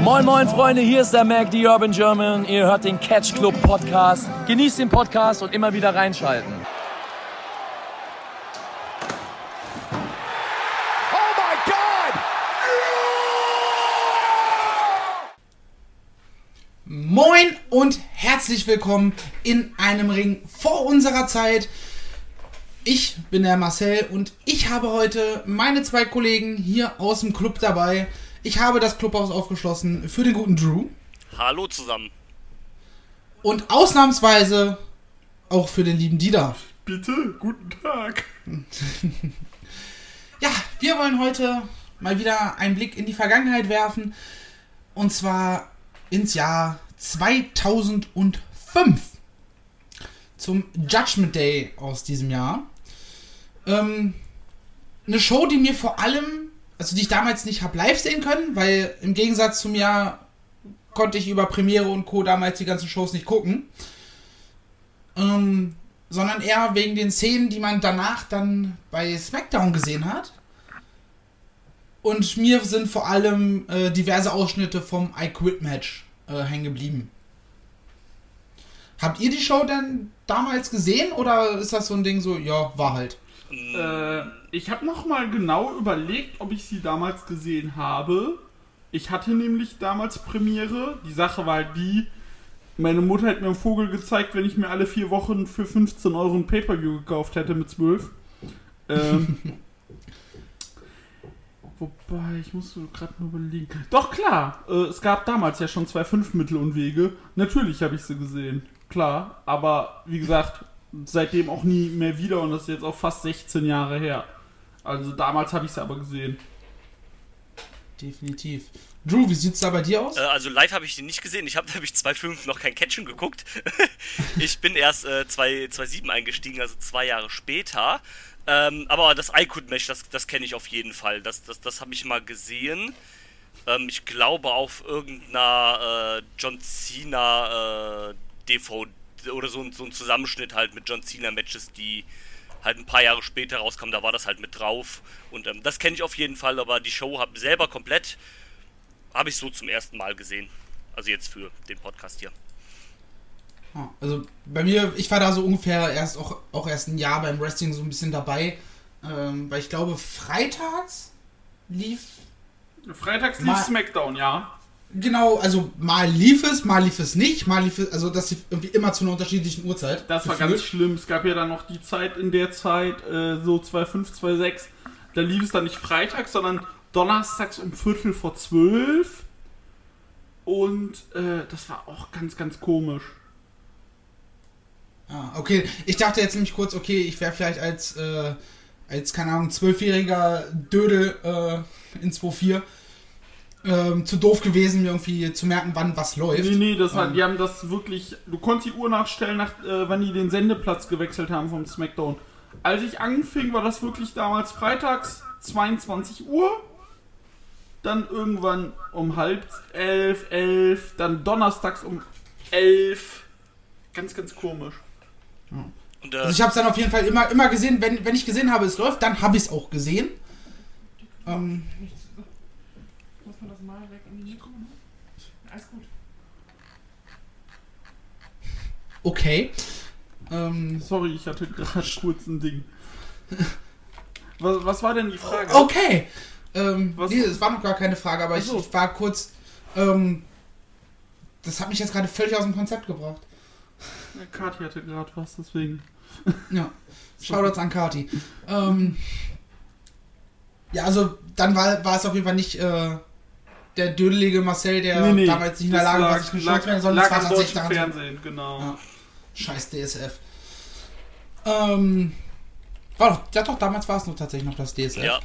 Moin moin Freunde, hier ist der Mac, the Urban German. Ihr hört den Catch Club Podcast. Genießt den Podcast und immer wieder reinschalten. Oh my God! Moin und herzlich willkommen in einem Ring vor unserer Zeit. Ich bin der Marcel und ich habe heute meine zwei Kollegen hier aus dem Club dabei. Ich habe das Clubhaus aufgeschlossen für den guten Drew. Hallo zusammen. Und ausnahmsweise auch für den lieben Dieter. Bitte, guten Tag. Ja, wir wollen heute mal wieder einen Blick in die Vergangenheit werfen. Und zwar ins Jahr 2005. Zum Judgment Day aus diesem Jahr. Eine Show, die mir vor allem, also die ich damals nicht habe live sehen können, weil im Gegensatz zum Jahr konnte ich über Premiere und Co. damals die ganzen Shows nicht gucken. Sondern eher wegen den Szenen, die man danach dann bei SmackDown gesehen hat. Und mir sind vor allem diverse Ausschnitte vom I Quit Match hängen geblieben. Habt ihr die Show denn damals gesehen oder ist das so ein Ding so, ja, war halt? Ich habe nochmal genau überlegt, ob ich sie damals gesehen habe. Ich hatte nämlich damals Premiere. Die Sache war die, meine Mutter hat mir einen Vogel gezeigt, wenn ich mir alle 4 Wochen für 15 Euro ein Pay-Per-View gekauft hätte mit 12. Wobei, ich muss gerade nur überlegen. Doch, klar, es gab damals ja schon 2 5-Mittel und Wege. Natürlich habe ich sie gesehen, klar. Aber, wie gesagt, seitdem auch nie mehr wieder und das ist jetzt auch fast 16 Jahre her. Also damals habe ich sie aber gesehen. Definitiv. Drew, wie sieht's da bei dir aus? Also live habe ich die nicht gesehen. Ich habe nämlich 2.5 noch kein Catchen geguckt. Ich bin erst 2.7 eingestiegen, also 2 Jahre später. Aber das I Quit Match, das kenne ich auf jeden Fall. Das habe ich mal gesehen. Ich glaube auf irgendeiner John Cena DVD oder so ein Zusammenschnitt halt mit John Cena Matches, die halt ein paar Jahre später rauskamen. Da war das halt mit drauf. Und das kenne ich auf jeden Fall, aber die Show selber komplett habe ich so zum ersten Mal gesehen. Also jetzt für den Podcast hier. Also bei mir, ich war da so ungefähr auch erst ein Jahr beim Wrestling so ein bisschen dabei, weil ich glaube freitags lief SmackDown, ja. Genau, also mal lief es nicht, also das lief irgendwie immer zu einer unterschiedlichen Uhrzeit. Das war ganz schlimm. Es gab ja dann noch die Zeit, in der Zeit, so 2.5, 2.6, da lief es dann nicht freitags, sondern donnerstags um 11:45. Und das war auch ganz, ganz komisch. Ah, okay. Ich dachte jetzt nämlich kurz, okay, ich wäre vielleicht als keine Ahnung, 12-jähriger Dödel in 2.4 zu doof gewesen, mir irgendwie zu merken, wann was läuft. Nee, die haben das wirklich, du konntest die Uhr nachstellen, wann die den Sendeplatz gewechselt haben vom SmackDown. Als ich anfing, war das wirklich damals freitags 22 Uhr, dann irgendwann um 10:30, dann donnerstags um 11. Ganz, ganz komisch. Ja. Und, also ich habe es dann auf jeden Fall immer gesehen, wenn ich gesehen habe, es läuft, dann habe ich es auch gesehen. Muss man das mal weg in die Mikro? Alles gut. Okay. Sorry, ich hatte gerade kurz ein Ding. Was war denn die Frage? Okay. Nee, es war noch gar keine Frage, aber ich war kurz. Das hat mich jetzt gerade völlig aus dem Konzept gebracht. Ja, Kati hatte gerade was, deswegen. Ja, Shoutouts an Kati. Ja, also dann war es auf jeden Fall nicht der dödelige Marcel, der damals nicht in der Lage war, sich geschaut zu werden, sondern es war tatsächlich daran. Fernsehen, genau. Ja. Scheiß DSF. Doch, damals war es nur tatsächlich noch das DSF. Ja.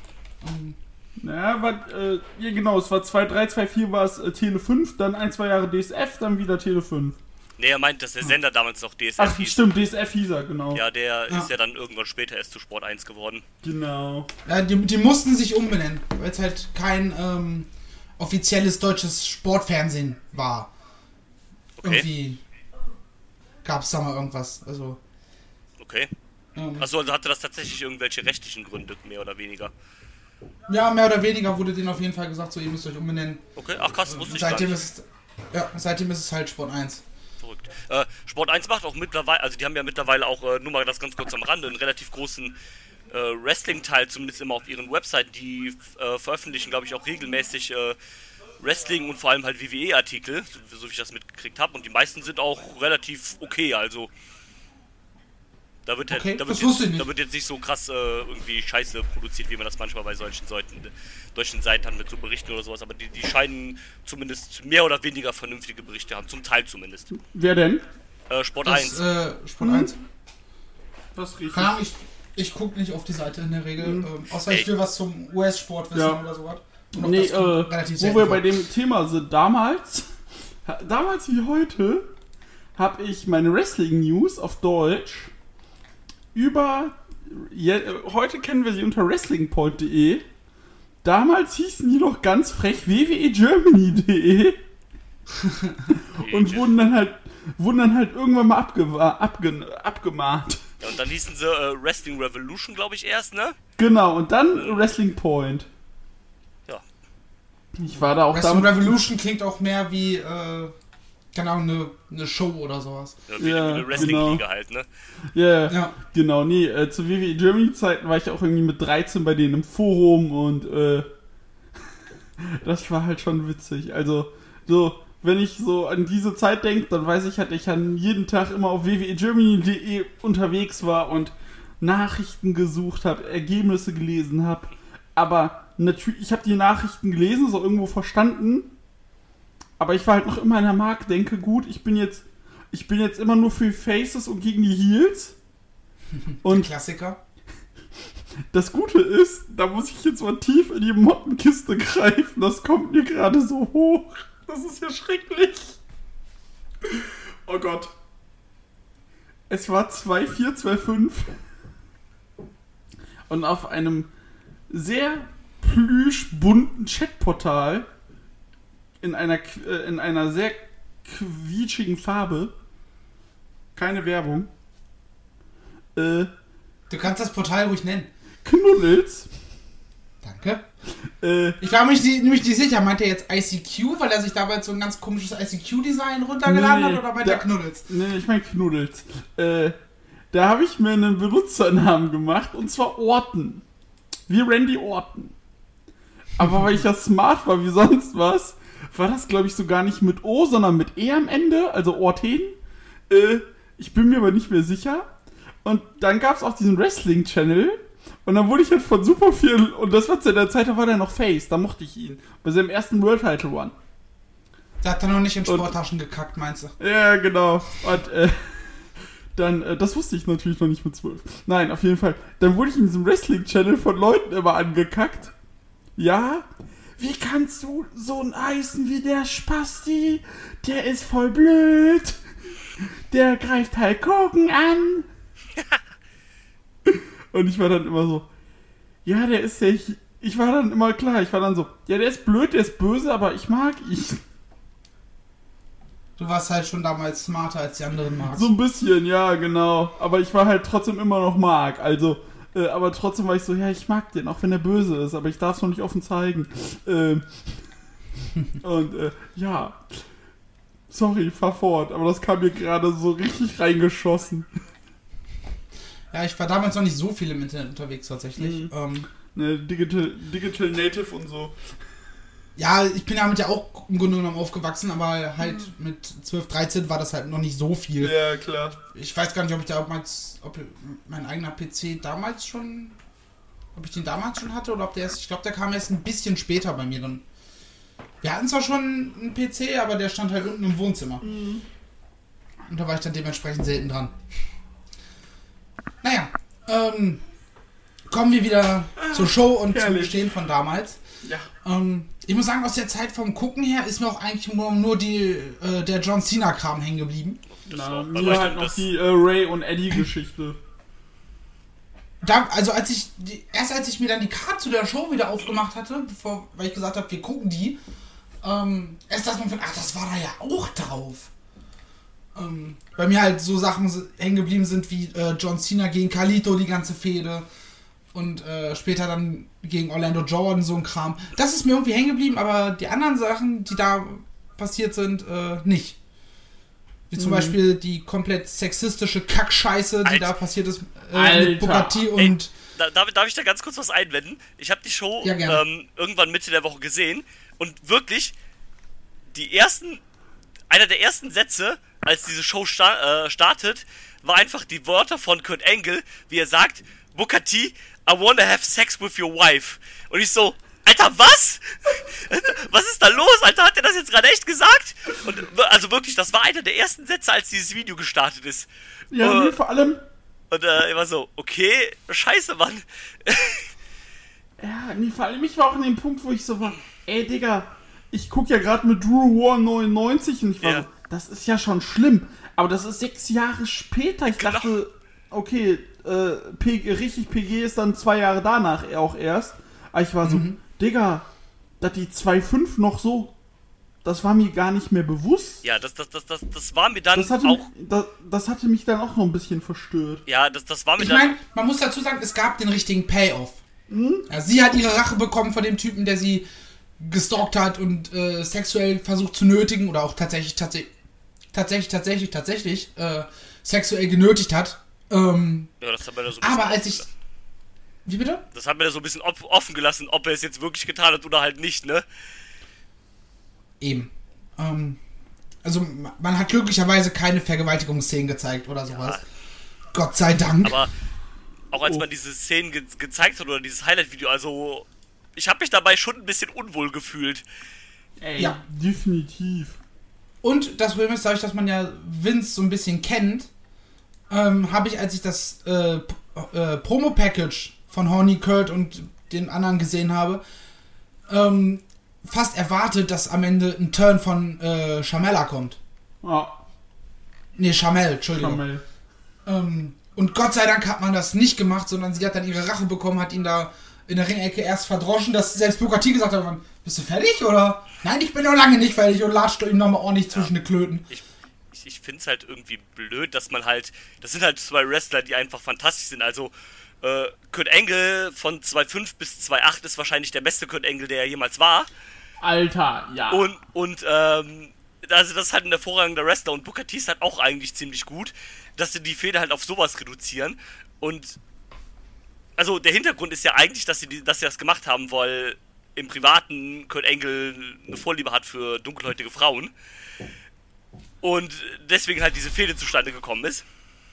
Genau, es war 2.3, 2.4 war es Tele 5, dann 1-2 Jahre DSF, dann wieder Tele 5. Nee, er meint, dass der Sender damals noch DSF Ach, hieß. stimmt, DSF hieß er, genau. Ja, der ist ja dann irgendwann später erst zu Sport 1 geworden. Genau. Ja, die mussten sich umbenennen, weil es halt kein offizielles deutsches Sportfernsehen war. Okay. Irgendwie gab es da mal irgendwas, also... Okay. Achso, also hatte das tatsächlich irgendwelche rechtlichen Gründe, mehr oder weniger? Ja, mehr oder weniger wurde denen auf jeden Fall gesagt, so ihr müsst euch umbenennen. Okay, ach krass, wusste ich gar nicht. Seitdem ist es halt Sport 1. Verrückt. Sport 1 macht auch mittlerweile, also die haben ja mittlerweile auch, nur mal das ganz kurz am Rande, einen relativ großen Wrestling-Teil, zumindest immer auf ihren Webseiten. Die veröffentlichen, glaube ich, auch regelmäßig Wrestling und vor allem halt WWE-Artikel, so wie ich das mitgekriegt habe. Und die meisten sind auch relativ okay, also da wird jetzt nicht so krass irgendwie Scheiße produziert, wie man das manchmal bei solchen Seiten hat mit so Berichten oder sowas. Aber die scheinen zumindest mehr oder weniger vernünftige Berichte haben, zum Teil zumindest. Wer denn? Sport 1. Sport 1. Das riecht. Keine Ahnung, ich gucke nicht auf die Seite in der Regel, außer ich will was zum US-Sport wissen oder sowas. Nee, wo wir bei dem Thema sind, damals wie heute, habe ich meine Wrestling-News auf Deutsch heute kennen wir sie unter wrestlingpoint.de. Damals hießen die noch ganz frech wwegermany.de und wurden dann halt irgendwann mal abgemahnt. Ja, und dann hießen sie Wrestling Revolution, glaube ich, erst, ne? Genau, und dann Wrestling Point. Ja. Ich war da auch Wrestling Revolution klingt auch mehr wie, keine Ahnung, eine Show oder sowas. Ja, wie eine Wrestling-Liga halt, ne? Ja, genau. Nee, zu WWE Germany-Zeiten war ich auch irgendwie mit 13 bei denen im Forum und das war halt schon witzig. Also, so, wenn ich so an diese Zeit denke, dann weiß ich halt, ich an jeden Tag immer auf wwegermany.de unterwegs war und Nachrichten gesucht habe, Ergebnisse gelesen habe. Aber natürlich, ich habe die Nachrichten gelesen, so irgendwo verstanden. Aber ich war halt noch immer in der Mark, denke, gut, ich bin jetzt immer nur für Faces und gegen die Heels. Und Klassiker. Das Gute ist, da muss ich jetzt mal tief in die Mottenkiste greifen. Das kommt mir gerade so hoch. Das ist ja schrecklich. Oh Gott. Es war 2.4, 2.5. Und auf einem sehr plüschbunten Chatportal in einer sehr quietschigen Farbe. Keine Werbung. Du kannst das Portal ruhig nennen. Knuddels. Danke. Ich war nämlich nicht sicher, meint er jetzt ICQ, weil er sich dabei so ein ganz komisches ICQ-Design runtergeladen hat, oder meint er Knuddels? Nee, ich meine Knuddels. Da habe ich mir einen Benutzernamen gemacht, und zwar Orton. Wie Randy Orton. Aber weil ich ja smart war wie sonst was, war das, glaube ich, so gar nicht mit O, sondern mit E am Ende, also Orten. Ich bin mir aber nicht mehr sicher. Und dann gab es auch diesen Wrestling-Channel. Und dann wurde ich halt von super vielen, und das war zu der Zeit, da war der noch Face, da mochte ich ihn. Bei seinem ersten World Title Run. Der hat dann noch nicht in Sporttaschen gekackt, meinst du? Ja, genau. Und dann, das wusste ich natürlich noch nicht mit 12. Nein, auf jeden Fall. Dann wurde ich in diesem Wrestling-Channel von Leuten immer angekackt. Ja, wie kannst du so einen heißen wie der Spasti? Der ist voll blöd. Der greift Hulk Hogan an. Und ich war dann immer so, ja, der ist ja, ich war dann immer klar, ich war dann so, ja, der ist blöd, der ist böse, aber ich mag ihn. Du warst halt schon damals smarter als die anderen Marks. So ein bisschen, ja, genau. Aber ich war halt trotzdem immer noch Mark, also, aber trotzdem war ich so, ja, ich mag den, auch wenn er böse ist, aber ich darf es noch nicht offen zeigen. Und, ja, sorry, fahr fort, aber das kam mir gerade so richtig reingeschossen. Ja, ich war damals noch nicht so viel im Internet unterwegs, tatsächlich. Ne, Digital Native und so. Ja, ich bin damit ja auch im Grunde genommen aufgewachsen, aber halt mit 12, 13 war das halt noch nicht so viel. Ja, klar. Ich weiß gar nicht, ob mein eigener PC damals schon, ob ich den damals schon hatte oder ob der erst, ich glaube, der kam erst ein bisschen später bei mir dann. Wir hatten zwar schon einen PC, aber der stand halt unten im Wohnzimmer. Und da war ich dann dementsprechend selten dran. Naja, kommen wir wieder zur Show und zum Bestehen von damals. Ja. Ich muss sagen, aus der Zeit vom Gucken her ist mir auch eigentlich nur der John Cena-Kram hängen geblieben. Na, mir halt noch die Ray und Eddie-Geschichte. Also als ich mir dann die Karte zu der Show wieder aufgemacht hatte, weil ich gesagt habe, wir gucken die, erst dass man findet, ach, das war da ja auch drauf. Bei mir halt so Sachen hängen geblieben sind wie John Cena gegen Carlito, die ganze Fehde. und später dann gegen Orlando Jordan, so ein Kram. Das ist mir irgendwie hängen geblieben, aber die anderen Sachen, die da passiert sind, nicht. Wie zum Beispiel die komplett sexistische Kackscheiße, die da passiert ist mit Booker T und... Darf ich da ganz kurz was einwenden? Ich habe die Show irgendwann Mitte der Woche gesehen und wirklich einer der ersten Sätze, als diese Show startet, war einfach die Wörter von Kurt Angle, wie er sagt, Booker T, I wanna have sex with your wife. Und ich so, Alter, was? Was ist da los, Alter? Hat der das jetzt gerade echt gesagt? Und also wirklich, das war einer der ersten Sätze, als dieses Video gestartet ist. Ja, nee, vor allem... Und ich war so, okay, scheiße, Mann. Ja, nee, vor allem ich war auch an dem Punkt, wo ich so war, ey, Digga, ich guck ja gerade mit Drew War 99 und ich war so, das ist ja schon schlimm. Aber das ist 6 Jahre später. Ich dachte, okay, richtig PG ist dann 2 Jahre danach auch erst. Aber ich war so, Digga, dass die 2.5 noch so, das war mir gar nicht mehr bewusst. Ja, das war mir dann das hatte mich dann auch noch ein bisschen verstört. Ja, das war mir Ich dann... meine, man muss dazu sagen, es gab den richtigen Payoff. Ja, sie hat ihre Rache bekommen von dem Typen, der sie gestalkt hat und sexuell versucht zu nötigen oder auch tatsächlich sexuell genötigt hat. Ja, das hat mir da so ein bisschen aber als ich... Wie bitte? Das hat mir da so ein bisschen offen gelassen, ob er es jetzt wirklich getan hat oder halt nicht, ne? Eben. Also man hat glücklicherweise keine Vergewaltigungsszenen gezeigt oder sowas. Ja. Gott sei Dank. Aber auch als man diese Szenen gezeigt hat oder dieses Highlight-Video, also ich habe mich dabei schon ein bisschen unwohl gefühlt. Ey, ja, definitiv. Und das Problem ist, dadurch, dass man ja Vince so ein bisschen kennt, habe ich, als ich das Promo-Package von Horny Kurt und den anderen gesehen habe, fast erwartet, dass am Ende ein Turn von Shamella kommt. Nee, Shamel, Entschuldigung. Und Gott sei Dank hat man das nicht gemacht, sondern sie hat dann ihre Rache bekommen, hat ihn da in der Ringecke erst verdroschen, dass selbst Booker T gesagt hat, bist du fertig, oder? Nein, ich bin noch lange nicht fertig, und latscht ihm nochmal ordentlich zwischen die Klöten. Ich finde es halt irgendwie blöd, dass man halt, das sind halt 2 Wrestler, die einfach fantastisch sind, also Kurt Angle von 2.5 bis 2.8 ist wahrscheinlich der beste Kurt Angle, der jemals war. Alter, ja. Und also das ist halt ein hervorragender Wrestler und Booker T ist halt auch eigentlich ziemlich gut, dass sie die Fehde halt auf sowas reduzieren. Und also der Hintergrund ist ja eigentlich, dass sie das gemacht haben, weil im Privaten Kurt Angle eine Vorliebe hat für dunkelhäutige Frauen. Und deswegen halt diese Fehde zustande gekommen ist.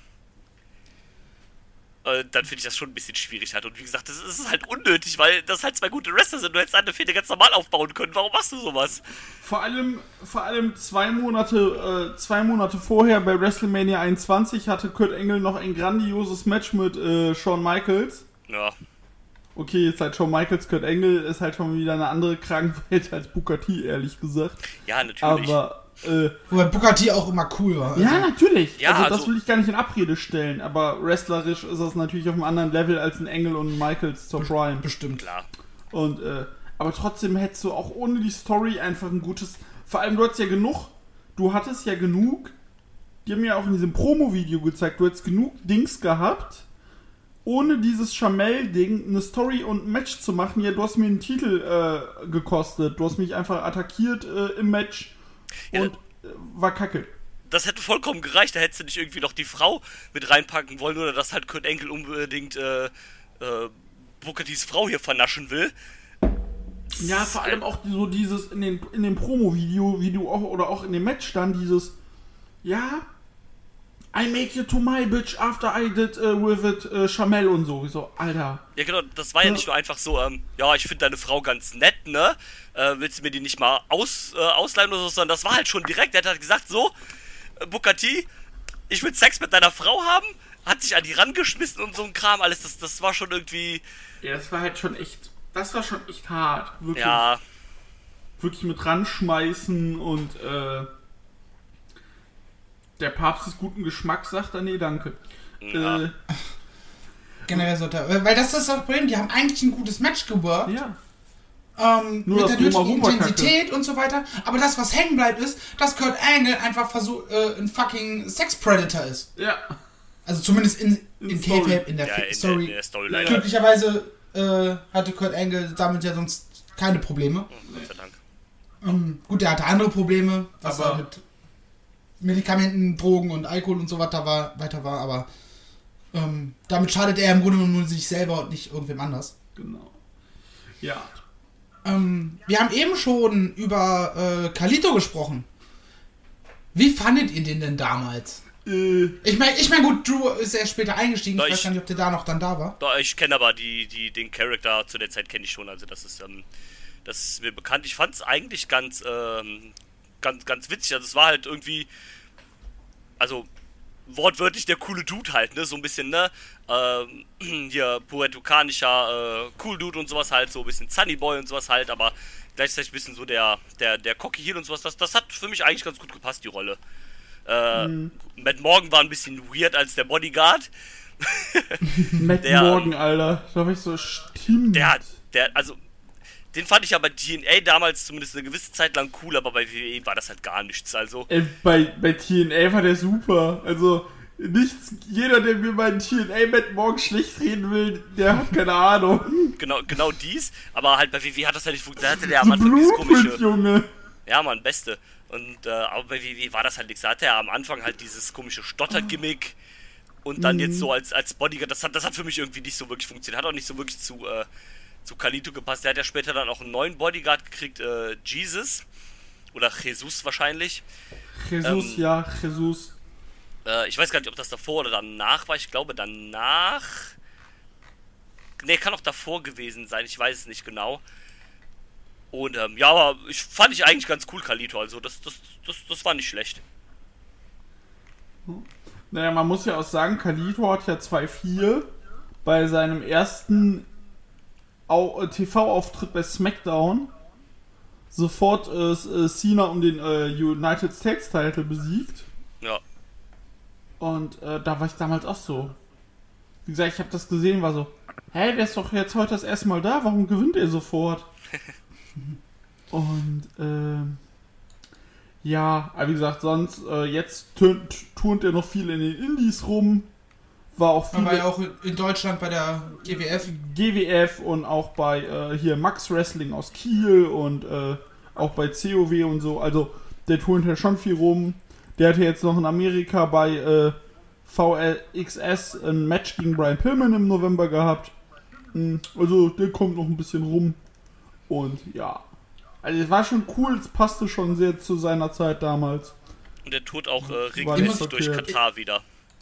Dann finde ich das schon ein bisschen schwierig halt. Und wie gesagt, das ist halt unnötig, weil das halt 2 gute Wrestler sind. Du hättest eine Fehde ganz normal aufbauen können. Warum machst du sowas? Vor allem 2 Monate vorher bei WrestleMania 21 hatte Kurt Angle noch ein grandioses Match mit Shawn Michaels. Ja. Okay, jetzt halt Shawn Michaels, Kurt Angle ist halt schon wieder eine andere Kragenwelt als Booker T, ehrlich gesagt. Ja, natürlich. Aber wobei Booker T auch immer cool war. Also. Ja, natürlich. Ja, also das will ich gar nicht in Abrede stellen, aber wrestlerisch ist das natürlich auf einem anderen Level als ein Angle und ein Michaels zur Prime. Bestimmt. Klar. Und, aber trotzdem hättest du auch ohne die Story einfach ein gutes... Vor allem, du hattest ja genug, die haben ja auch in diesem Promo-Video gezeigt, du hättest genug Dings gehabt, ohne dieses Shamel-Ding eine Story und ein Match zu machen. Ja, du hast mir einen Titel gekostet, du hast mich einfach attackiert im Match. Und war kacke. Das hätte vollkommen gereicht, da hättest du nicht irgendwie noch die Frau mit reinpacken wollen oder dass halt Kurt Angle unbedingt Booker T's Frau hier vernaschen will. Ja, vor allem auch so dieses in dem Promo-Video, wie du auch in dem Match dann dieses, ja, I make you to my bitch after I did with it Shamel und so. So, Alter. Ja genau, das war ja nicht nur einfach so, ja, ich finde deine Frau ganz nett, ne? Willst du mir die nicht mal ausleihen oder so, sondern das war halt schon direkt. Der hat halt gesagt, so, Booker T, ich will Sex mit deiner Frau haben, hat sich an die rangeschmissen und so ein Kram, alles, das war schon irgendwie... Ja, das war schon echt hart, wirklich. Ja. Wirklich mit ranschmeißen und, der Papst des guten Geschmacks sagt er, nee, danke. Ja. Generell so, weil das ist das Problem, die haben eigentlich ein gutes Match geworkt. Ja. Mit der nötigen Intensität und so weiter. Aber das, was hängen bleibt, ist, dass Kurt Angle einfach ein fucking Sex-Predator ist. Ja. Also zumindest in Kayfabe, in der Story. In der Storyline. Glücklicherweise hatte Kurt Angle damit ja sonst keine Probleme. Gott sei Dank. Gut, er hatte andere Probleme, was Aber er mit Medikamenten, Drogen und Alkohol und so weiter war, aber damit schadet er im Grunde nur sich selber und nicht irgendwem anders. Genau. Ja. Wir haben eben schon über Carlito gesprochen. Wie fandet ihr den denn damals? Ich mein, gut, Drew ist erst später eingestiegen. Ich weiß gar nicht, ob der da noch dann da war. Doch, ich kenne aber den Charakter zu der Zeit kenne ich schon. Also das ist mir bekannt. Ich fand es eigentlich ganz witzig. Also es war halt irgendwie, also wortwörtlich der coole Dude halt, ne? So ein bisschen, ne? Hier puerto-ricanischer Cool Dude und sowas halt, so ein bisschen Sunny Boy und sowas halt, aber gleichzeitig ein bisschen so der Cocky Heel und sowas. Das hat für mich eigentlich ganz gut gepasst, die Rolle. Matt Morgan war ein bisschen weird als der Bodyguard. Matt Morgan, Alter. Da war ich so, stimmt. Also, den fand ich aber TNA damals zumindest eine gewisse Zeit lang cool, aber bei WWE war das halt gar nichts, also. Bei TNA war der super. Also, jeder, der mir bei TNA Matt Morgan schlecht reden will, der hat keine Ahnung. Genau dies, aber halt bei WWE hat das ja nicht funktioniert. Da hatte der am Anfang dieses komische... Junge. Ja, Mann, Beste. Und aber bei WWE war das halt nichts. Da hatte er am Anfang halt dieses komische Stotter-Gimmick und dann jetzt so als Bodyguard. Das hat für mich irgendwie nicht so wirklich funktioniert. Hat auch nicht so wirklich zu Carlito gepasst. Der hat ja später dann auch einen neuen Bodyguard gekriegt, Jesus. Oder Jesus wahrscheinlich. Jesus. Ich weiß gar nicht, ob das davor oder danach war. Ich glaube danach. Ne, kann auch davor gewesen sein. Ich weiß es nicht genau. Und ja, aber fand ich eigentlich ganz cool, Carlito. Also das war nicht schlecht. Naja, man muss ja auch sagen, Carlito hat ja 2004 bei seinem ersten TV-Auftritt bei SmackDown sofort Cena um den United States Title besiegt. Ja. Und da war ich damals auch so. Wie gesagt, ich habe das gesehen, war so, hä, der ist doch jetzt heute das erste Mal da, warum gewinnt er sofort? Und ja, aber wie gesagt, sonst jetzt turnt er noch viel in den Indies rum. War ja auch in Deutschland bei der GWF und auch bei hier Max Wrestling aus Kiel und auch bei COW und so. Also der turnt ja schon viel rum. Der hatte jetzt noch in Amerika bei VLXS ein Match gegen Brian Pillman im November gehabt. Also der kommt noch ein bisschen rum. Und ja, also es war schon cool, es passte schon sehr zu seiner Zeit damals. Und der tourt auch regelmäßig durch Katar wieder.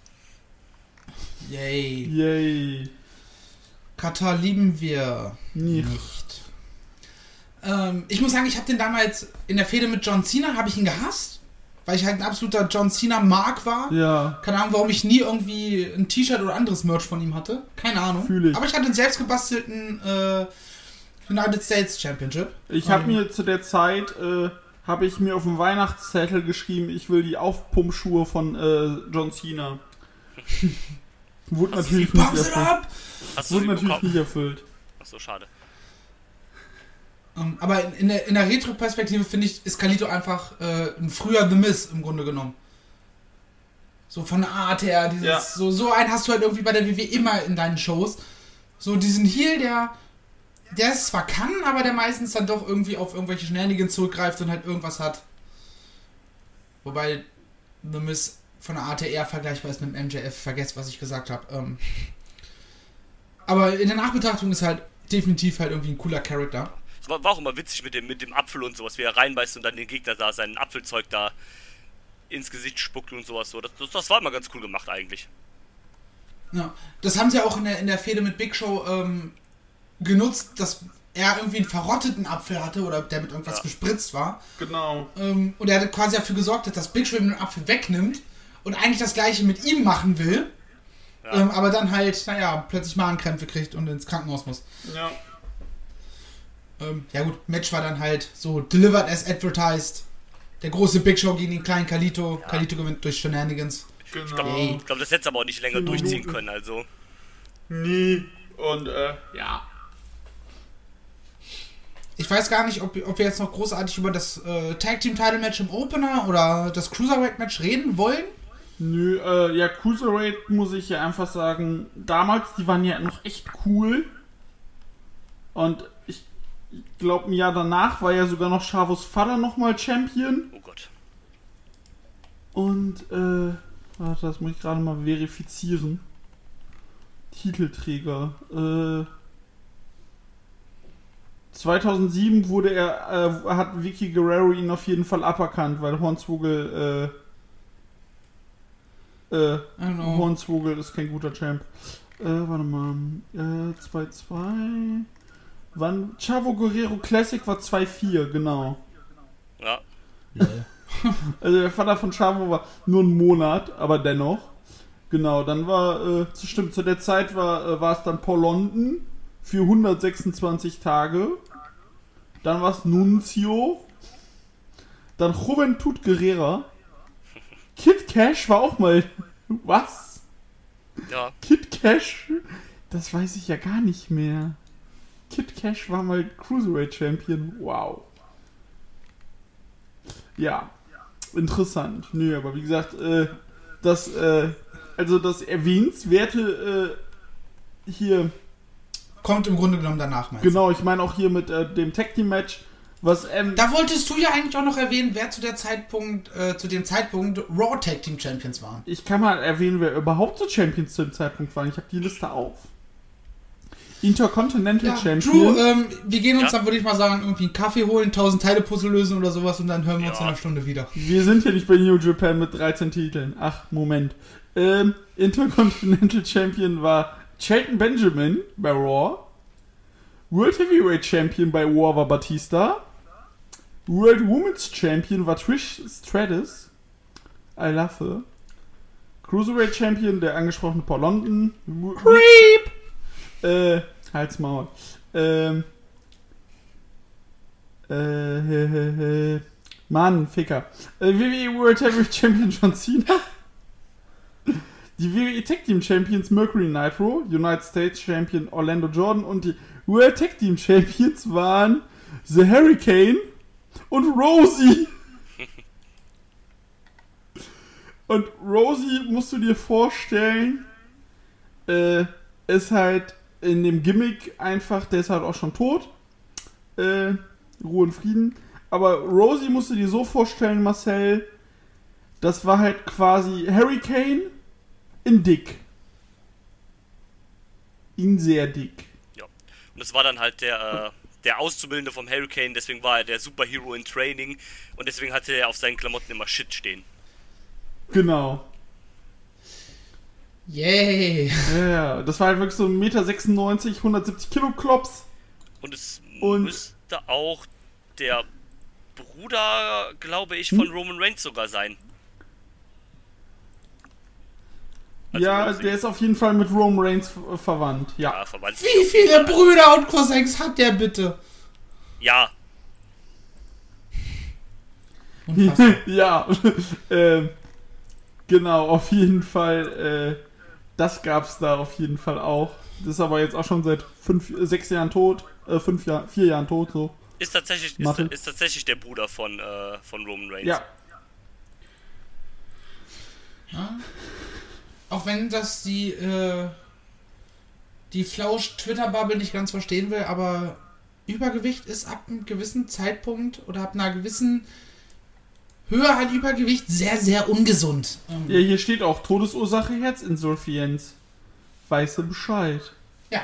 Yay. Katar lieben wir nicht. Ich muss sagen, ich habe den damals in der Fehde mit John Cena, habe ich ihn gehasst, weil ich halt ein absoluter John Cena-Mark war. Ja. Keine Ahnung, warum ich nie irgendwie ein T-Shirt oder anderes Merch von ihm hatte. Keine Ahnung. Fühl ich. Aber ich hatte einen selbst gebastelten United States Championship. Ich habe mir zu der Zeit, habe ich mir auf dem Weihnachtszettel geschrieben, ich will die Aufpumpschuhe von John Cena. Wurde natürlich nicht erfüllt. Wurde natürlich nicht erfüllt. Achso, schade. Aber in der Retro-Perspektive, finde ich, ist Carlito einfach ein früher The Miz im Grunde genommen. So von der Art her, so einen hast du halt irgendwie bei der WWE immer in deinen Shows. So diesen Heel, der es zwar kann, aber der meistens dann doch irgendwie auf irgendwelche Shenanigans zurückgreift und halt irgendwas hat. Wobei The Miz von der Art her eher vergleichbar ist mit dem MJF, vergesst, was ich gesagt habe. Aber in der Nachbetrachtung ist halt definitiv halt irgendwie ein cooler Charakter. Es war auch immer witzig mit dem Apfel und sowas, wie er reinbeißt und dann den Gegner da sein Apfelzeug da ins Gesicht spuckt und sowas. So. Das war immer ganz cool gemacht eigentlich. Ja, das haben sie auch in der Fehde mit Big Show genutzt, dass er irgendwie einen verrotteten Apfel hatte oder der mit irgendwas bespritzt war. Genau. Und er hat quasi dafür gesorgt, dass Big Show ihm den Apfel wegnimmt und eigentlich das gleiche mit ihm machen will, aber dann halt, plötzlich Magenkrämpfe kriegt und ins Krankenhaus muss. Ja. Ja gut, Match war dann halt so delivered as advertised. Der große Big Show gegen den kleinen Carlito. Ja. Carlito gewinnt durch Shenanigans. Genau. Ich glaube, das hätte es aber auch nicht länger durchziehen können, also. Nie. Und, ja. Ich weiß gar nicht, ob wir jetzt noch großartig über das Tag Team Title Match im Opener oder das Cruiserweight Match reden wollen. Nö, ja, Cruiserweight muss ich ja einfach sagen, damals, die waren ja noch echt cool. Und ich glaube, ein Jahr danach war ja sogar noch Chavos Vater nochmal Champion. Oh Gott. Und, warte, das muss ich gerade mal verifizieren. Titelträger. 2007 wurde hat Vicky Guerrero ihn auf jeden Fall aberkannt, weil Hornswoggle, Hornswoggle ist kein guter Champ. Warte mal. 2-2. Wann? Chavo Guerrero Classic war 2-4, genau. Ja. Also der Vater von Chavo war nur ein Monat, aber dennoch. Genau, dann war, stimmt, zu der Zeit war es dann Paul London für 126 Tage. Dann war es Nunzio. Dann Juventud Guerrera. Kid Cash war auch mal... Was? Ja. Kid Cash? Das weiß ich ja gar nicht mehr. Kid Cash war mal Cruiserweight Champion. Wow. Ja. Interessant. Nö, aber wie gesagt, das erwähnenswerte hier... Kommt im Grunde genommen danach, meinst du? Genau, ich meine auch hier mit dem Tag Team Match, was da wolltest du ja eigentlich auch noch erwähnen, wer zu dem Zeitpunkt Raw Tag Team Champions waren. Ich kann mal erwähnen, wer überhaupt so Champions zu dem Zeitpunkt waren. Ich habe die Liste auf. Intercontinental Champion. Drew, wir gehen uns dann, würde ich mal sagen, irgendwie einen Kaffee holen, 1000 Teile Puzzle lösen oder sowas und dann hören wir uns in einer Stunde wieder. Wir sind hier nicht bei New Japan mit 13 Titeln. Ach, Moment. Intercontinental Champion war Shelton Benjamin bei Raw. World Heavyweight Champion bei War war Batista. World Women's Champion war Trish Stratus. I love her. Cruiserweight Champion, der angesprochene Paul London. Creep! Halt's Maul. Mann, Ficker. WWE World Heavyweight Champion John Cena. Die WWE Tag Team Champions Mercury Nitro, United States Champion Orlando Jordan und die World Tag Team Champions waren The Hurricane und Rosie. Und Rosie, musst du dir vorstellen, ist halt in dem Gimmick einfach, der ist halt auch schon tot. Ruhe und Frieden. Aber Rosie musst du dir so vorstellen, Marcel, das war halt quasi Hurricane in dick. In sehr dick. Ja. Und das war dann halt der Auszubildende vom Hurricane, deswegen war er der Superhero in Training und deswegen hatte er auf seinen Klamotten immer Shit stehen. Genau. Yay! Ja, das war halt wirklich so 1,96 Meter, 170 Kilo Klops. Und es müsste auch der Bruder, glaube ich, von Roman Reigns sogar sein. Also ja, der ist auf jeden Fall mit Roman Reigns verwandt. Ja, verwandt. Wie viele Brüder und Cousins hat der bitte? Ja. Ja, genau, auf jeden Fall, das gab's da auf jeden Fall auch. Das ist aber jetzt auch schon seit 4 Jahren tot, 4 Jahren tot, so. Ist tatsächlich der Bruder von Roman Reigns. Ja. Ja. Auch wenn das die Flausch-Twitter-Bubble nicht ganz verstehen will, aber Übergewicht ist ab einem gewissen Zeitpunkt oder ab einer gewissen Höhe an Übergewicht sehr, sehr ungesund. Ja, hier steht auch Todesursache Herzinsuffizienz. Weißt du Bescheid. Ja.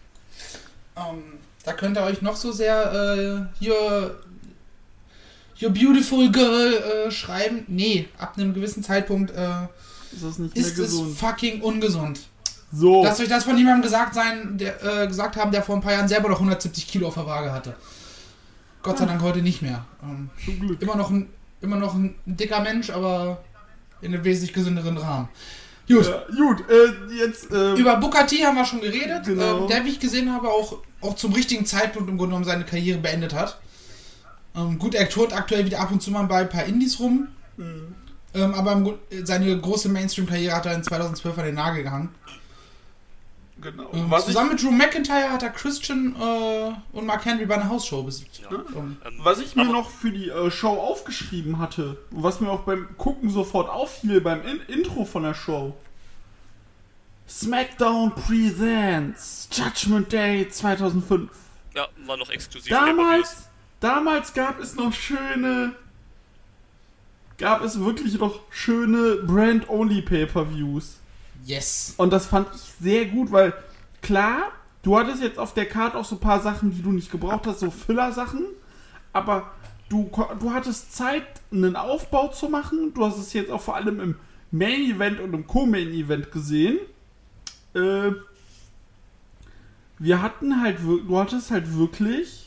Da könnt ihr euch noch so sehr your beautiful girl schreiben. Nee, ab einem gewissen Zeitpunkt ist das nicht mehr gesund. Es fucking ungesund. So. Lasst euch das von jemandem gesagt haben, der vor ein paar Jahren selber noch 170 Kilo auf der Waage hatte. Gott sei Dank heute nicht mehr. Zum Glück. Immer noch ein dicker Mensch, aber in einem wesentlich gesünderen Rahmen. Gut. Jetzt... Über Booker T haben wir schon geredet. Genau. Der, wie ich gesehen habe, auch zum richtigen Zeitpunkt im Grunde genommen seine Karriere beendet hat. Gut, er tourt aktuell wieder ab und zu mal bei ein paar Indies rum. Mhm. Aber seine große Mainstream-Karriere hat er in 2012 an den Nagel gehangen. Genau. Zusammen mit Drew McIntyre hat er Christian und Mark Henry bei einer Hausshow besiegt. Ja. Was ich mir noch für die Show aufgeschrieben hatte, was mir auch beim Gucken sofort auffiel, beim Intro von der Show. SmackDown Presents Judgment Day 2005. Ja, war noch exklusiv. Damals gab es wirklich noch schöne Brand-Only Pay-Per-Views. Yes. Und das fand ich sehr gut, weil klar, du hattest jetzt auf der Karte auch so ein paar Sachen, die du nicht gebraucht hast, so Filler-Sachen, aber du hattest Zeit, einen Aufbau zu machen. Du hast es jetzt auch vor allem im Main-Event und im Co-Main-Event gesehen. Du hattest halt wirklich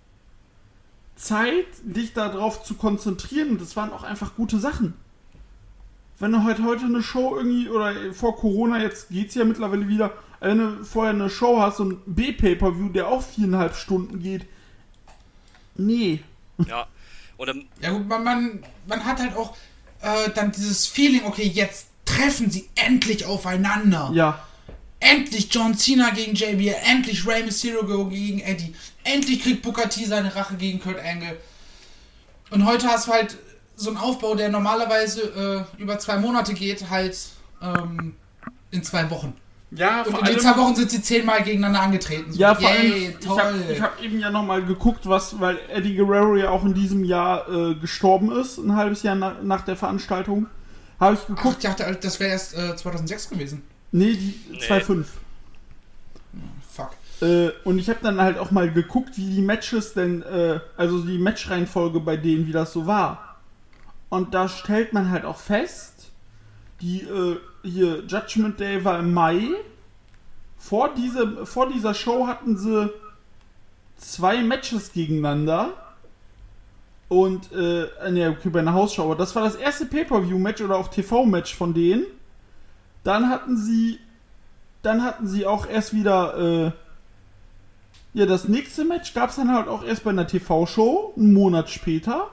Zeit, dich darauf zu konzentrieren, und das waren auch einfach gute Sachen. Wenn du halt heute eine Show irgendwie, oder vor Corona, jetzt geht's ja mittlerweile wieder, wenn du vorher eine Show hast, so ein B-Pay-Per-View, der auch 4,5 Stunden geht, nee. Ja, oder... Ja gut, man hat halt auch dann dieses Feeling, okay, jetzt treffen sie endlich aufeinander. Ja. Endlich John Cena gegen JBL, endlich Rey Mysterio gegen Eddie, endlich kriegt Booker T seine Rache gegen Kurt Angle. Und heute hast du halt so einen Aufbau, der normalerweise über 2 Monate geht, halt in 2 Wochen. Ja, und in den 2 Wochen sind sie 10-mal gegeneinander angetreten. So, ja, vor allem, toll. ich hab eben ja nochmal geguckt, weil Eddie Guerrero ja auch in diesem Jahr gestorben ist, ein halbes Jahr nach der Veranstaltung. Habe ich geguckt. Ach, ich dachte, das wäre erst 2006 gewesen. Nee, 2005. Fuck. Und ich habe dann halt auch mal geguckt, wie die Matches denn, also die Matchreihenfolge bei denen, wie das so war. Und da stellt man halt auch fest, hier Judgment Day war im Mai. Vor dieser Show hatten sie 2 Matches gegeneinander. Und, okay, bei einer Hausshow. Aber das war das erste Pay-Per-View-Match oder auch TV-Match von denen. Dann hatten sie auch erst wieder, das nächste Match gab es dann halt auch erst bei einer TV-Show, einen Monat später.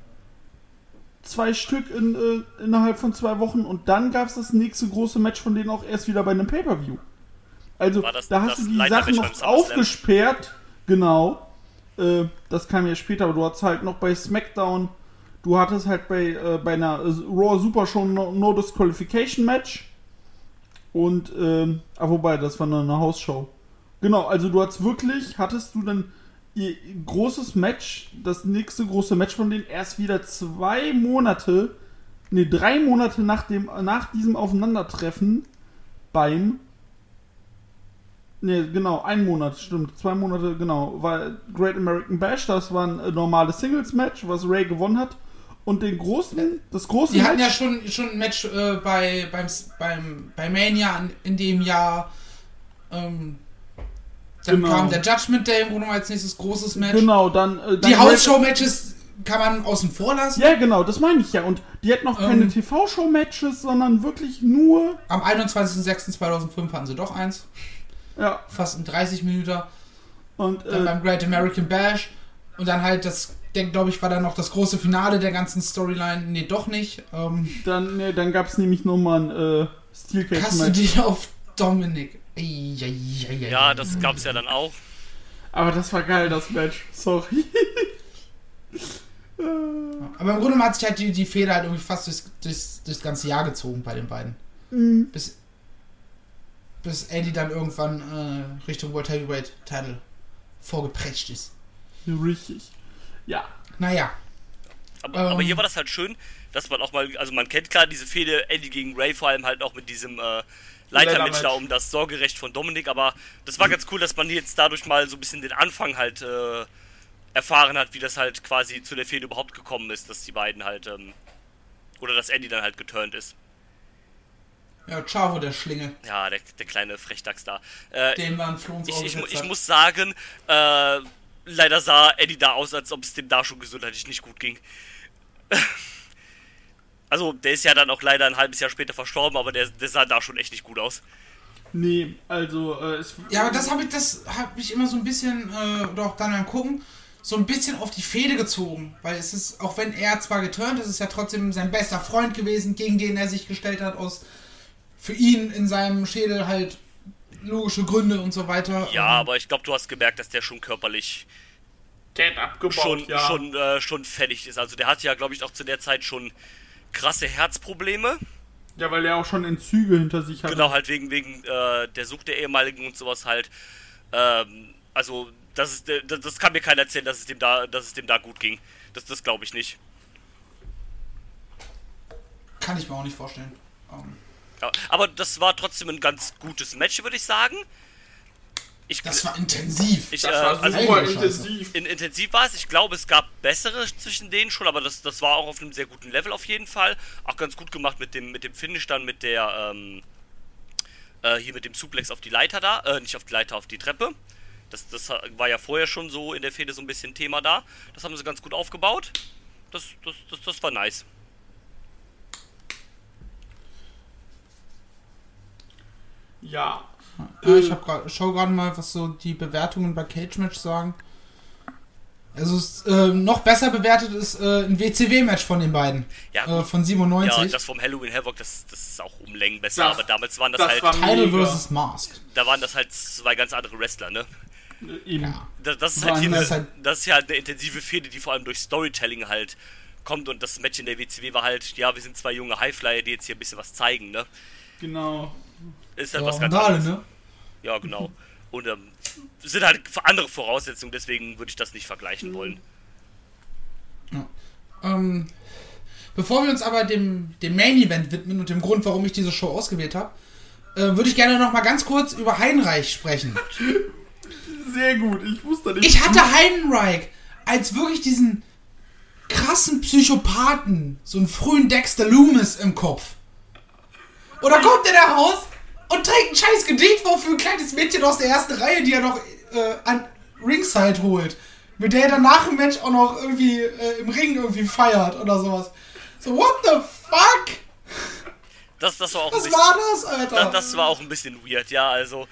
2 Stück innerhalb von 2 Wochen, und dann gab es das nächste große Match von denen auch erst wieder bei einem Pay-Per-View. Also, da hast du die Sachen noch aufgesperrt, genau. Das kam ja später, aber du hattest halt noch bei SmackDown, du hattest halt bei einer Raw Super Show No Disqualification Match. Und, wobei, das war nur eine Hausshow. Genau, also hattest du dann ihr großes Match, das nächste große Match von denen, erst wieder 3 Monate nach diesem Aufeinandertreffen beim... Ne, genau, 1 Monat, stimmt, 2 Monate, genau, war Great American Bash, das war ein normales Singles-Match, was Ray gewonnen hat. Und das große Die hatten ja schon ein Match bei Mania in dem Jahr. Dann kam der Judgment Day, wo nochmal als nächstes großes Match. Genau, dann die House-Show-Matches kann man außen vor lassen. Ja, genau, das meine ich ja. Und die hatten noch keine TV-Show-Matches, sondern wirklich nur... Am 21.06.2005 hatten sie doch eins. Ja. Fast in 30 Minuten. Und dann beim Great American Bash. Und dann halt glaube ich, war dann noch das große Finale der ganzen Storyline. Nee, doch nicht. Dann gab es nämlich nochmal ein Steel Cage Match. Hast du dich auf Dominik? Ja, das gab es ja dann auch. Aber das war geil, das Match. Sorry. Aber im Grunde hat sich halt die Fehler halt irgendwie fast durchs ganze Jahr gezogen bei den beiden. Mhm. Bis Eddie dann irgendwann Richtung World Heavyweight Title vorgeprescht ist. Richtig. Ja. Naja. Aber hier war das halt schön, dass man auch mal, also man kennt klar diese Fehde Eddie gegen Ray, vor allem halt auch mit diesem Leitermatch da um das Sorgerecht von Dominik, aber das war ganz cool, dass man jetzt dadurch mal so ein bisschen den Anfang halt erfahren hat, wie das halt quasi zu der Fehde überhaupt gekommen ist, dass die beiden halt, oder dass Eddie dann halt geturnt ist. Ja, Chavo, der Schlinge. Ja, der kleine Frechdachs da. Den man für uns ich muss sagen, leider sah Eddie da aus, als ob es dem da schon gesundheitlich nicht gut ging. Also, der ist ja dann auch leider ein halbes Jahr später verstorben, aber der sah da schon echt nicht gut aus. Nee, also, Ja, aber das hab ich immer so ein bisschen, oder auch dann beim Gucken, so ein bisschen auf die Fehde gezogen. Weil es ist, auch wenn er zwar geturnt ist, ist ja trotzdem sein bester Freund gewesen, gegen den er sich gestellt hat, aus für ihn in seinem Schädel halt logische Gründe und so weiter. Ja, aber ich glaube, du hast gemerkt, dass der schon körperlich abgebaut, schon fertig ist. Also der hatte ja, glaube ich, auch zu der Zeit schon krasse Herzprobleme. Ja, weil er auch schon Entzüge hinter sich hat. Genau, halt wegen der Sucht der ehemaligen und sowas halt. Also das kann mir keiner erzählen, dass es dem da gut ging. Das glaube ich nicht. Kann ich mir auch nicht vorstellen. Ja, aber das war trotzdem ein ganz gutes Match, würde ich sagen. Das war intensiv. Das war super intensiv. Intensiv war es. Ich glaube, es gab bessere zwischen denen schon, aber das war auch auf einem sehr guten Level auf jeden Fall. Auch ganz gut gemacht mit dem Finish dann, mit der hier mit dem Suplex auf die Leiter da, nicht auf die Leiter, auf die Treppe. Das war ja vorher schon so in der Fehde so ein bisschen Thema da. Das haben sie ganz gut aufgebaut. Das war nice. Ja. Ich schau gerade mal, was so die Bewertungen bei Cage Match sagen. Also noch besser bewertet ist ein WCW-Match von den beiden. Ja, von 97. Ja, das vom Halloween Havoc, das ist auch um Längen besser, aber damals waren das halt... Title vs. Mask. Da waren das halt zwei ganz andere Wrestler, ne? Eben. Ja. Das ist ja halt eine intensive Fehde, die vor allem durch Storytelling halt kommt, und das Match in der WCW war halt, ja, wir sind zwei junge Highflyer, die jetzt hier ein bisschen was zeigen, ne? Genau. Ist halt was ganz anderes. Ne? Ja, genau. Und sind halt andere Voraussetzungen, deswegen würde ich das nicht vergleichen wollen. Ja. Bevor wir uns aber dem Main Event widmen und dem Grund, warum ich diese Show ausgewählt habe, würde ich gerne noch mal ganz kurz über Heidenreich sprechen. Sehr gut, ich wusste nicht. Ich hatte Heidenreich als wirklich diesen krassen Psychopathen, so einen frühen Dexter Loomis im Kopf. Oder kommt er da raus und trägt ein scheiß Gedichtbuch für ein kleines Mädchen aus der ersten Reihe, die er noch an Ringside holt. Mit der er dann nach dem Match auch noch irgendwie im Ring irgendwie feiert oder sowas. So, what the fuck? Das war auch Was war das, Alter? Das war auch ein bisschen weird, ja, also...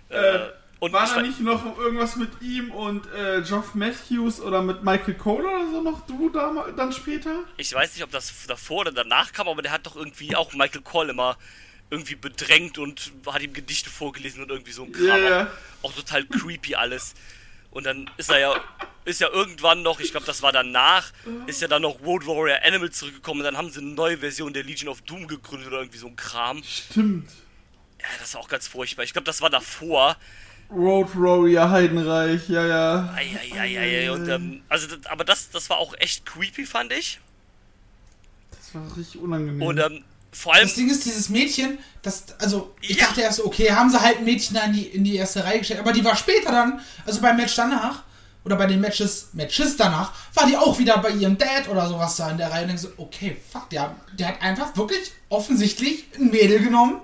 und war da nicht noch irgendwas mit ihm und Geoff Matthews oder mit Michael Cole oder so noch dann später? Ich weiß nicht, ob das davor oder danach kam, aber der hat doch irgendwie auch Michael Cole immer irgendwie bedrängt und hat ihm Gedichte vorgelesen und irgendwie so ein Kram. Yeah. Auch total creepy alles. Und dann ist ja irgendwann noch, ich glaube, das war danach, ist ja dann noch Road Warrior Animal zurückgekommen, und dann haben sie eine neue Version der Legion of Doom gegründet oder irgendwie so ein Kram. Stimmt. Ja, das war auch ganz furchtbar. Ich glaube, das war davor. Road Warrior Heidenreich, ja. Eieieiei. Und aber das war auch echt creepy, fand ich. Das war richtig unangenehm. Und vor allem... Das Ding ist, dieses Mädchen, ich dachte erst, okay, haben sie halt ein Mädchen da in die erste Reihe gestellt, aber die war später dann, also beim Match danach, oder bei den Matches danach, war die auch wieder bei ihrem Dad oder sowas da in der Reihe, und denkst so, okay, fuck, der hat einfach wirklich offensichtlich ein Mädel genommen,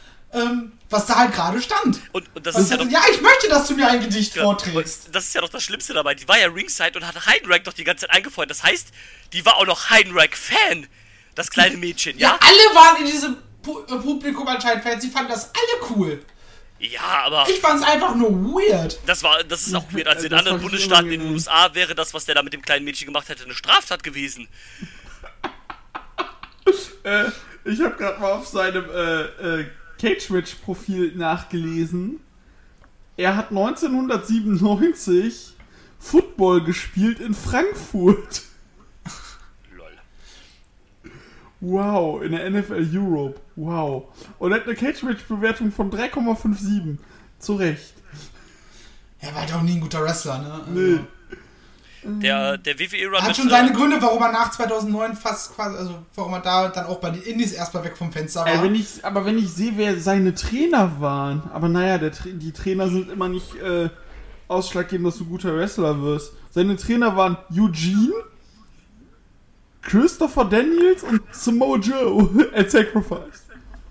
was da halt gerade stand. Und das ist ja doch, ja, ich möchte, dass du mir ein Gedicht vorträgst. Das ist ja doch das Schlimmste dabei. Die war ja Ringside und hat Heidenreich doch die ganze Zeit eingefeuert. Das heißt, die war auch noch Heidenreich-Fan, das kleine Mädchen, ja? Ja, alle waren in diesem Publikum anscheinend Fans. Sie fanden das alle cool. Ja, aber... Ich fand's einfach nur weird. Das ist auch weird. Also in Das anderen war Bundesstaaten in den unangenehm. USA wäre das, was der da mit dem kleinen Mädchen gemacht hätte, eine Straftat gewesen. Ich habe gerade mal auf seinem Cage-Match-Profil nachgelesen. Er hat 1997 Football gespielt in Frankfurt. Lol. Wow, in der NFL Europe. Wow. Und er hat eine Cage-Match-Bewertung von 3,57. Zu Recht. Er war halt auch nie ein guter Wrestler, ne? Also, Nee. Der WWE-Run hat schon seine Gründe, warum er nach 2009 warum er da dann auch bei den Indies erstmal weg vom Fenster war. Wenn ich sehe, wer seine Trainer waren, aber naja, die Trainer sind immer nicht ausschlaggebend, dass du guter Wrestler wirst. Seine Trainer waren Eugene, Christopher Daniels und Samoa Joe at Sacrifice.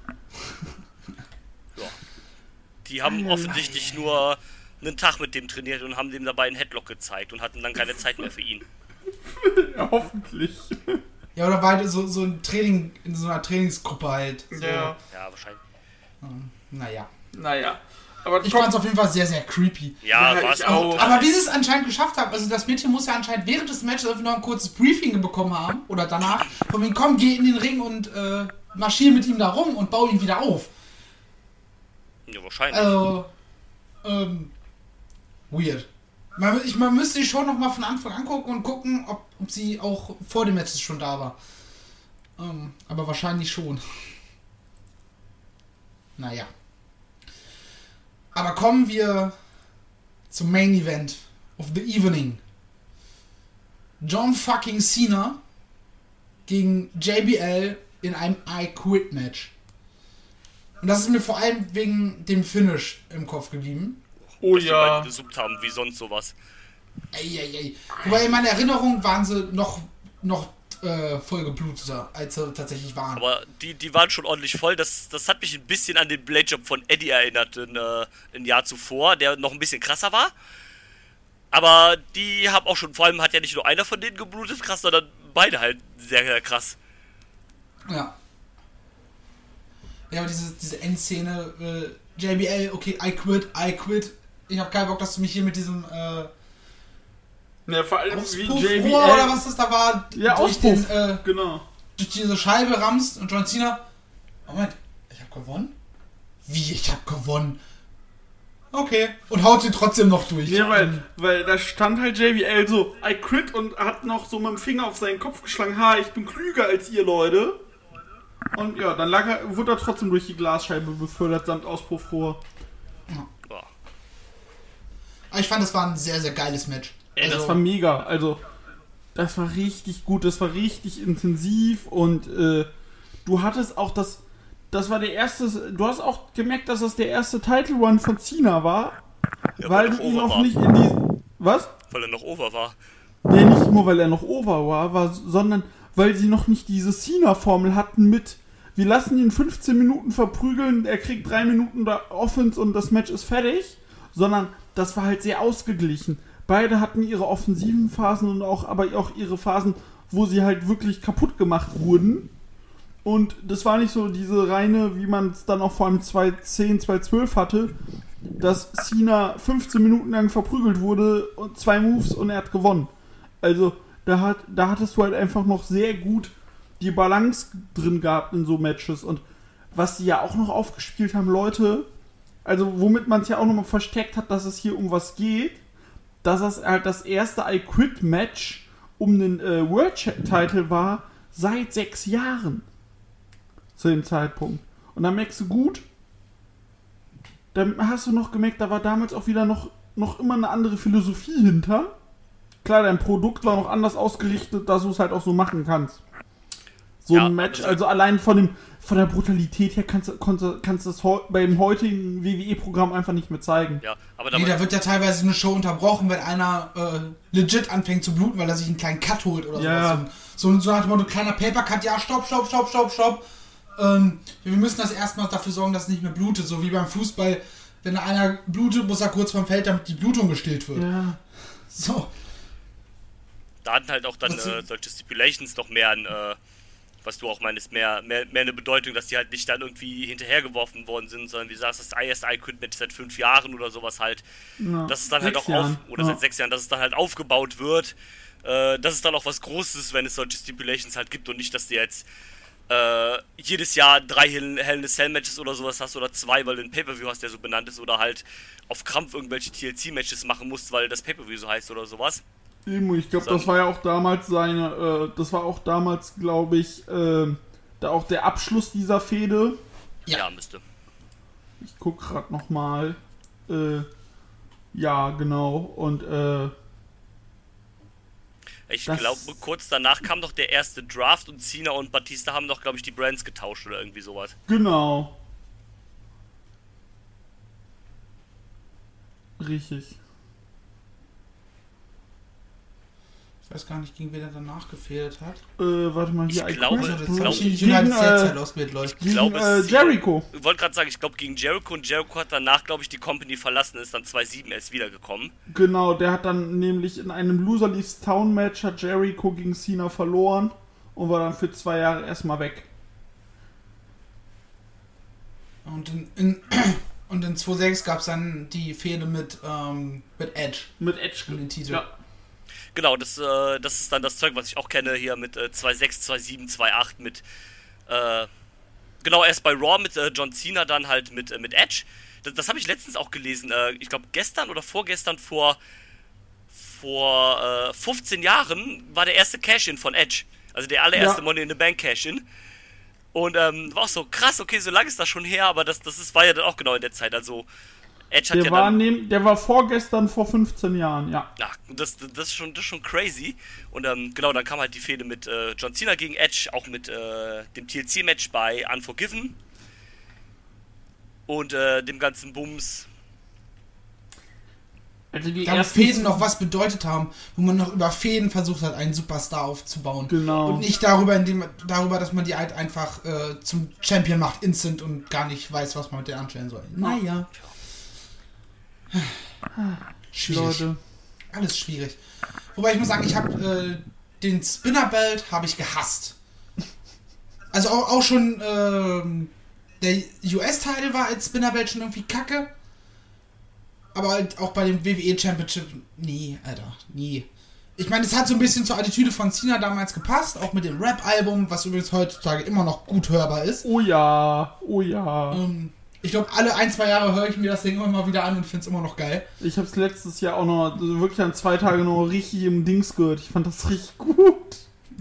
Ja. Die haben offensichtlich nur einen Tag mit dem trainiert und haben dem dabei einen Headlock gezeigt und hatten dann keine Zeit mehr für ihn. Ja, hoffentlich. Ja, oder war so ein Training in so einer Trainingsgruppe halt. So. Ja. Ja, wahrscheinlich. Naja. Aber Ich fand's auf jeden Fall sehr, sehr creepy. Ja, Ja, war es ich auch. auch. Aber wie sie es anscheinend geschafft haben, also das Mädchen muss ja anscheinend während des Matches irgendwie noch ein kurzes Briefing bekommen haben, oder danach, von wegen, komm, geh in den Ring und marschier mit ihm da rum und bau ihn wieder auf. Ja, wahrscheinlich. Also, weird. Man müsste die Show nochmal von Anfang angucken und gucken, ob sie auch vor dem Match schon da war. Aber wahrscheinlich schon. Naja. Aber kommen wir zum Main Event of the Evening. John fucking Cena gegen JBL in einem I Quit Match. Und das ist mir vor allem wegen dem Finish im Kopf geblieben. Oh dass ja. die beide gesuppt haben, wie sonst sowas. Ey. Wobei in meiner Erinnerung waren sie noch voll gebluteter, als sie tatsächlich waren. Aber die waren schon ordentlich voll. Das hat mich ein bisschen an den Bladejob von Eddie erinnert ein Jahr zuvor, der noch ein bisschen krasser war. Aber die haben auch schon, vor allem hat ja nicht nur einer von denen geblutet krass, sondern beide halt sehr, sehr krass. Ja. Ja, aber diese Endszene, JBL, okay, I quit. Ich hab keinen Bock, dass du mich hier mit diesem Ja, vor allem wie JBL. oder was das da war, Ja, durch Auspuff. genau. Durch diese Scheibe rammst und John Cena. Moment, ich hab gewonnen? Wie, ich hab gewonnen? Okay. Und haut sie trotzdem noch durch. Ja, weil da stand halt JBL so, I quit, und hat noch so mit dem Finger auf seinen Kopf geschlagen, ich bin klüger als ihr Leute. Und ja, dann wurde er trotzdem durch die Glasscheibe befördert, samt Auspuffrohr. Ja. Aber ich fand, das war ein sehr, sehr geiles Match. Ey, das war mega, also das war richtig gut, das war richtig intensiv, und du hattest auch das war der erste, du hast auch gemerkt, dass das der erste Title Run von Cena war, Ja, weil du ihn auch nicht in die, was? Weil er noch over war. Nee, nicht nur, weil er noch over war, sondern weil sie noch nicht diese Cena-Formel hatten mit, wir lassen ihn 15 Minuten verprügeln, er kriegt 3 Minuten Offense und das Match ist fertig, sondern das war halt sehr ausgeglichen. Beide hatten ihre offensiven Phasen und aber auch ihre Phasen, wo sie halt wirklich kaputt gemacht wurden. Und das war nicht so diese reine, wie man es dann auch vor allem 2010, 2012 hatte, dass Cena 15 Minuten lang verprügelt wurde und 2 Moves und er hat gewonnen. Also da hattest du halt einfach noch sehr gut die Balance drin gehabt in so Matches. Und was die ja auch noch aufgespielt haben, Leute, also womit man es ja auch nochmal versteckt hat, dass es hier um was geht, dass es halt das erste I Quit Match um den World Title war seit 6 Jahren. Zu dem Zeitpunkt. Und dann merkst du gut, dann hast du noch gemerkt, da war damals auch wieder noch immer eine andere Philosophie hinter. Klar, dein Produkt war noch anders ausgerichtet, dass du es halt auch so machen kannst. So ein Match, also allein von der Brutalität her kannst du das beim heutigen WWE-Programm einfach nicht mehr zeigen. Ja, aber da wird ja teilweise eine Show unterbrochen, wenn einer legit anfängt zu bluten, weil er sich einen kleinen Cut holt oder ja. sowas. So nach dem Motto, kleiner Paper-Cut, ja, stopp. Wir müssen das erstmal dafür sorgen, dass es nicht mehr blutet. So wie beim Fußball, wenn einer blutet, muss er kurz vom Feld, damit die Blutung gestillt wird. Ja. So. Da hatten halt auch dann solche Stipulations noch mehr an, was du auch meinst, mehr eine Bedeutung, dass die halt nicht dann irgendwie hinterhergeworfen worden sind, sondern wie du sagst, das erste I Quit Match seit 5 Jahren oder sowas halt, Ja, dass es dann halt auch seit 6 Jahren, dass es dann halt aufgebaut wird, dass es dann auch was Großes, wenn es solche Stipulations halt gibt und nicht, dass die jetzt jedes Jahr 3 Hell in a Cell Matches oder sowas hast oder 2, weil du ein Pay-Per-View hast, der so benannt ist, oder halt auf Krampf irgendwelche TLC-Matches machen musst, weil das Pay-Per-View so heißt oder sowas. Ich glaube, das war ja auch damals glaube ich, da auch der Abschluss dieser Fehde. Ja, müsste. Ich guck gerade nochmal. Ja, genau. Und ich glaube, kurz danach kam doch der erste Draft und Cena und Batista haben doch, glaube ich, die Brands getauscht oder irgendwie sowas. Genau. Richtig. Ich weiß gar nicht, gegen wen er danach gefehlt hat. Warte mal, hier. Ich glaube, Jericho. Ich wollte gerade sagen, ich glaube gegen Jericho, und Jericho hat danach, glaube ich, die Company verlassen, ist dann 2007 erst wiedergekommen. Genau, der hat dann nämlich in einem Loser Leaves Town Match hat Jericho gegen Cena verloren und war dann für 2 Jahre erstmal weg. Und in 2.6 gab es dann die Fehde mit Edge. Mit Edge. Und den Titel. Ja. Genau, das ist dann das Zeug, was ich auch kenne, hier mit 2.6, 2.7, 2.8 mit, genau, erst bei Raw mit John Cena, dann halt mit Edge. das habe ich letztens auch gelesen. Ich glaube, gestern oder vorgestern vor 15 Jahren war der erste Cash-In von Edge. Also der allererste Money in the Bank Cash-In. Und war auch so krass, okay, so lange ist das schon her, aber war ja dann auch genau in der Zeit. Also Edge hat der war vorgestern vor 15 Jahren, ja. Ja, das ist schon crazy. Und genau, dann kam halt die Fehde mit John Cena gegen Edge, auch mit dem TLC-Match bei Unforgiven. Und dem ganzen Bums. Also da Fäden noch was bedeutet haben, wo man noch über Fäden versucht hat, einen Superstar aufzubauen. Genau. Und nicht darüber, dass man die halt einfach zum Champion macht, instant und gar nicht weiß, was man mit der anstellen soll. Naja. Schwierig. Leute. Alles schwierig. Wobei ich muss sagen, ich habe den Spinner-Belt habe ich gehasst. Also auch schon der US-Title war als Spinner-Belt schon irgendwie kacke. Aber halt auch bei dem WWE Championship, nie, Alter, nie. Ich meine, es hat so ein bisschen zur Attitüde von Cena damals gepasst, auch mit dem Rap-Album, was übrigens heutzutage immer noch gut hörbar ist. Oh ja. Ich glaube, alle 1-2 Jahre höre ich mir das Ding immer mal wieder an und finde es immer noch geil. Ich habe es letztes Jahr auch noch, also wirklich an 2 Tage noch richtig im Dings gehört. Ich fand das richtig gut.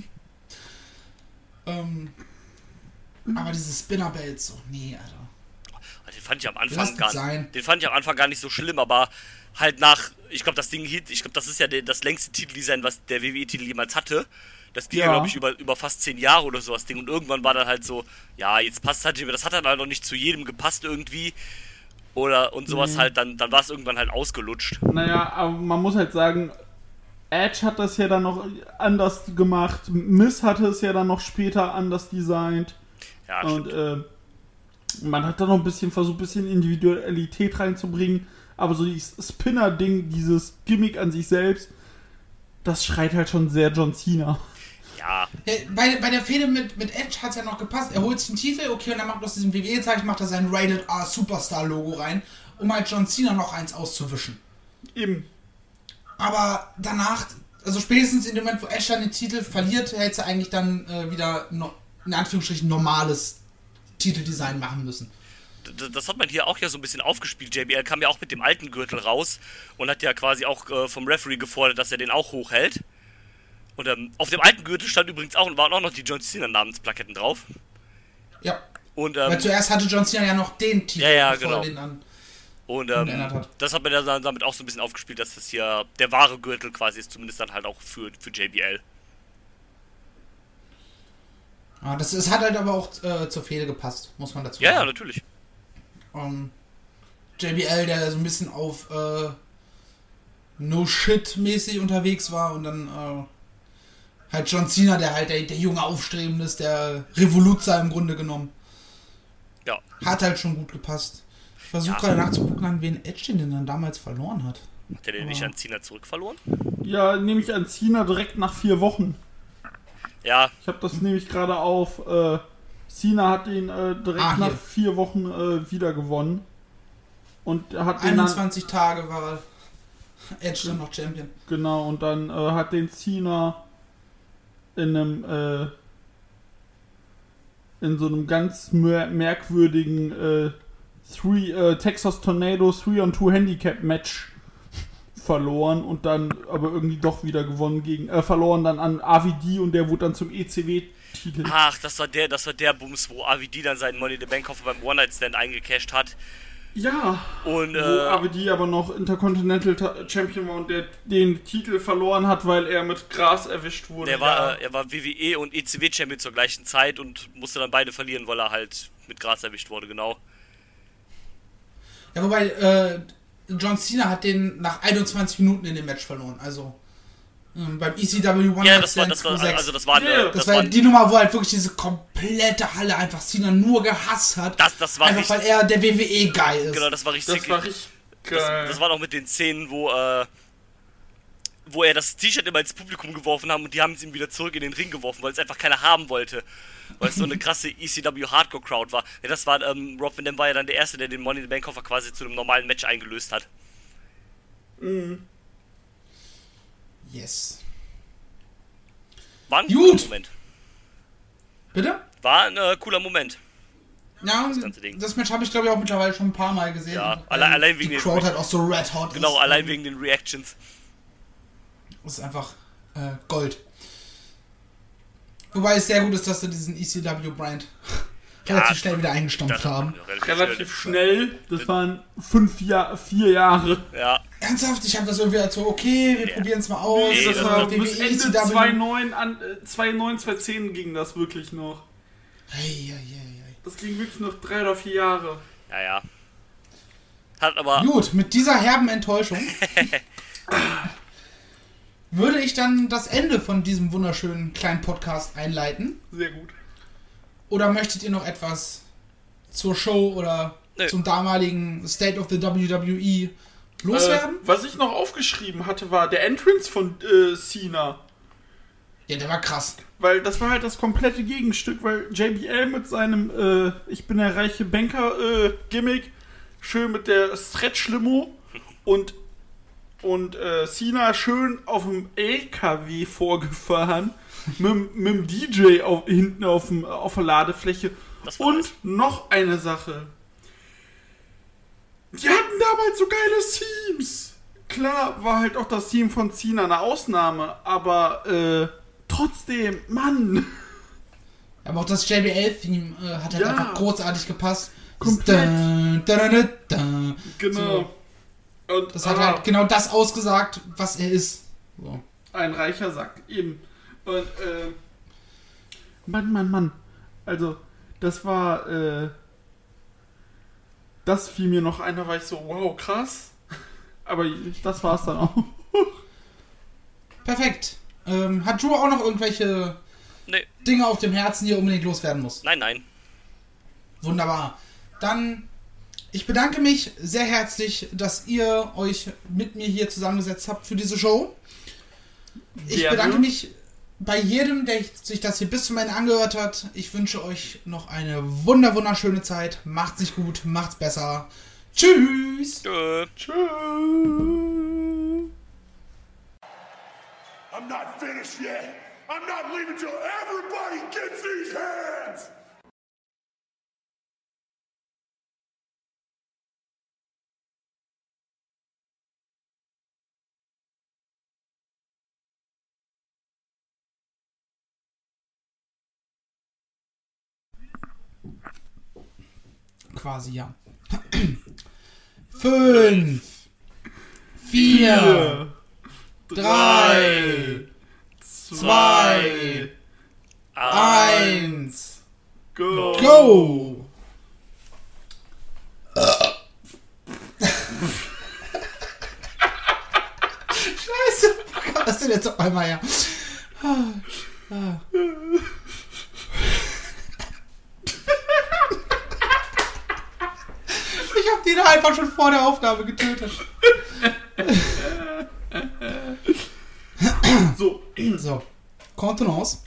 Aber diese Spinner-Belts, so, nee, Alter. Den fand ich am Anfang gar nicht so schlimm, aber halt ich glaube, das ist ja das längste Titeldesign, was der WWE-Titel jemals hatte. Das ging ja, glaube ich, über fast 10 Jahre oder so das Ding. Und irgendwann war dann halt so, ja, jetzt passt halt, das hat dann halt noch nicht zu jedem gepasst irgendwie. Und sowas halt, dann war es irgendwann halt ausgelutscht. Naja, aber man muss halt sagen, Edge hat das ja dann noch anders gemacht. Miz hatte es ja dann noch später anders designt. Ja, und, man hat da noch ein bisschen versucht, ein bisschen Individualität reinzubringen, aber so dieses Spinner-Ding, dieses Gimmick an sich selbst, das schreit halt schon sehr John Cena. Ja. Bei der Fehde mit Edge hat es ja noch gepasst. Er holt sich den Titel, okay, und dann macht aus diesem WWE-Zeichen, macht er sein Rated R Superstar-Logo rein, um halt John Cena noch eins auszuwischen. Eben. Aber danach, also spätestens in dem Moment, wo Edge dann den Titel verliert, hätte er eigentlich dann wieder in Anführungsstrichen normales Titeldesign machen müssen. Das hat man hier auch ja so ein bisschen aufgespielt. JBL kam ja auch mit dem alten Gürtel raus und hat ja quasi auch vom Referee gefordert, dass er den auch hochhält. Und auf dem alten Gürtel waren auch noch die John Cena Namensplaketten drauf. Ja. Und, weil zuerst hatte John Cena ja noch den Titel, bevor er den an und das hat man ja damit auch so ein bisschen aufgespielt, dass das hier der wahre Gürtel quasi ist, zumindest dann halt auch für JBL. Ja, es hat halt aber auch zur Fehde gepasst, muss man dazu sagen. Ja, natürlich. JBL, der so ein bisschen auf No-Shit-mäßig unterwegs war und dann halt John Cena, der halt der junge Aufstrebende ist, der Revoluzer im Grunde genommen. Ja. Hat halt schon gut gepasst. Ich versuche gerade nachzugucken, an wen Edge den dann damals verloren hat. Hat der den nicht an Cena zurückverloren? Ja, nämlich an Cena direkt nach 4 Wochen. Ja. Ich habe das nämlich gerade auf. Cena hat ihn direkt nach 4 Wochen wieder gewonnen. Und hat 21 Tage war Edge dann noch Champion. Genau, und dann hat den Cena in so einem ganz merkwürdigen Texas Tornado 3-on-2 Handicap Match verloren und dann aber irgendwie doch wieder verloren dann an AVD und der wurde dann zum ECW-Titel. Ach, das war der Bums, wo AVD dann seinen Money in the Bank Koffer beim One-Night-Stand eingecasht hat. Ja, und wo AVD aber noch Intercontinental Champion war und der den Titel verloren hat, weil er mit Gras erwischt wurde. Er war WWE und ECW Champion zur gleichen Zeit und musste dann beide verlieren, weil er halt mit Gras erwischt wurde, genau. Ja, wobei John Cena hat den nach 21 Minuten in dem Match verloren, also beim ECW One Night Stand 2.6. Das war die Nummer, wo halt wirklich diese komplette Halle einfach Cena nur gehasst hat. Das war einfach richtig, weil er der WWE-Guy ist. Genau, das war richtig geil. Das war noch mit den Szenen, wo er das T-Shirt immer ins Publikum geworfen haben und die haben es ihm wieder zurück in den Ring geworfen, weil es einfach keiner haben wollte. Weil es so eine krasse ECW Hardcore Crowd war. Ja, das war, Rob Van Dam war ja dann der Erste, der den Money in the Bank Koffer quasi zu einem normalen Match eingelöst hat. Mhm. Yes. War ein cooler Moment. Bitte? War ein cooler Moment. Ja, das ganze Ding. das Match habe ich glaube ich auch mittlerweile schon ein paar Mal gesehen. Ja, allein wegen die den Crowd halt auch so red hot Genau, ist. allein wegen den Reactions. Das ist einfach Gold. Wobei es sehr gut ist, dass sie diesen ECW-Brand relativ schnell wieder eingestampft haben. Relativ schnell, das waren 4 Jahre. Ja. Ernsthaft? Ich habe das irgendwie als so, okay, wir probieren es mal aus. Nee, das das war WWE, bis Ende ECW. 2009, 2010 ging das wirklich noch. Hey. Das ging wirklich noch 3 oder 4 Jahre. Ja. Hat aber... Gut, mit dieser herben Enttäuschung würde ich dann das Ende von diesem wunderschönen kleinen Podcast einleiten. Sehr gut. Oder möchtet ihr noch etwas zur Show oder zum damaligen State of the WWE loswerden? Was ich noch aufgeschrieben hatte, war der Entrance von Cena. Ja, der war krass. Weil das war halt das komplette Gegenstück, weil JBL mit seinem Ich bin der reiche Banker Gimmick, schön mit der Stretch-Limo und Cena schön auf dem LKW vorgefahren, mit dem DJ hinten auf der Ladefläche. Und nice. noch eine Sache. Die hatten damals so geile Themes. Klar war halt auch das Theme von Cena eine Ausnahme, aber trotzdem, Mann. Aber auch das JBL-Theme hat halt einfach großartig gepasst. Komplett. Genau. Genau. Und, Das hat halt genau das ausgesagt, was er ist. So. Ein reicher Sack, eben. Und, Mann. Also, das war, das fiel mir noch ein, da war ich so, wow, krass. Aber das war's dann auch. Perfekt. Hat Drew auch noch irgendwelche Dinge auf dem Herzen, die er unbedingt loswerden muss? Nein. Wunderbar. Dann, ich bedanke mich sehr herzlich, dass ihr euch mit mir hier zusammengesetzt habt für diese Show. Ich bedanke mich bei jedem, der sich das hier bis zum Ende angehört hat. Ich wünsche euch noch eine wunderschöne Zeit. Macht's nicht gut, macht's besser. Tschüss. Tschüss. I'm not finished yet. I'm not leaving till everybody gets these hands. Quasi, ja. 5, 4, 3, 2, 1, go! Scheiße! Wo kam das denn jetzt auf einmal her? Ich hab die da einfach schon vor der Aufnahme getötet. So. Contenance.